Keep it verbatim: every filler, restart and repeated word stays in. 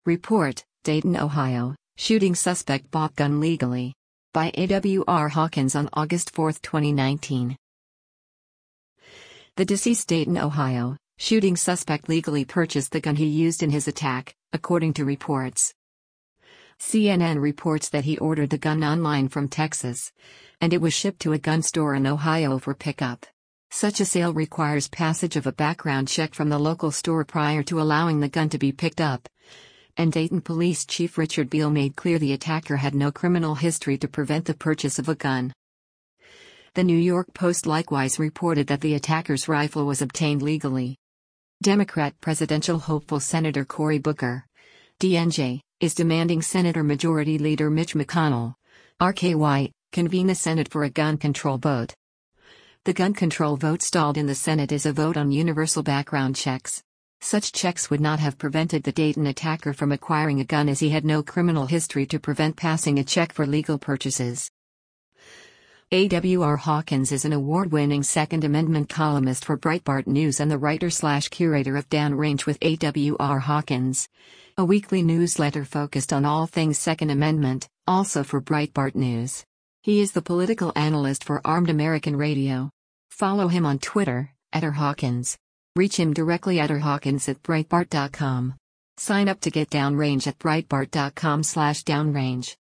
Report, Dayton, Ohio, shooting suspect bought gun legally. By A W R Hawkins on August fourth, twenty nineteen. The deceased Dayton, Ohio, shooting suspect legally purchased the gun he used in his attack, according to reports. C N N reports that he ordered the gun online from Texas, and it was shipped to a gun store in Ohio for pickup. Such a sale requires passage of a background check from the local store prior to allowing the gun to be picked up, and Dayton Police Chief Richard Beal made clear the attacker had no criminal history to prevent the purchase of a gun. The New York Post likewise reported that the attacker's rifle was obtained legally. Democrat presidential hopeful Senator Cory Booker, D N J, is demanding Senator Majority Leader Mitch McConnell, R K Y, convene the Senate for a gun control vote. The gun control vote stalled in the Senate is a vote on universal background checks. Such checks would not have prevented the Dayton attacker from acquiring a gun as he had no criminal history to prevent passing a check for legal purchases. A W R Hawkins is an award-winning Second Amendment columnist for Breitbart News and the writer-slash-curator of Downrange with A W R Hawkins, a weekly newsletter focused on all things Second Amendment, also for Breitbart News. He is the political analyst for Armed American Radio. Follow him on Twitter, at R Hawkins. Reach him directly at r hawkins at breitbart dot com. Sign up to get Downrange at breitbart dot com slash downrange.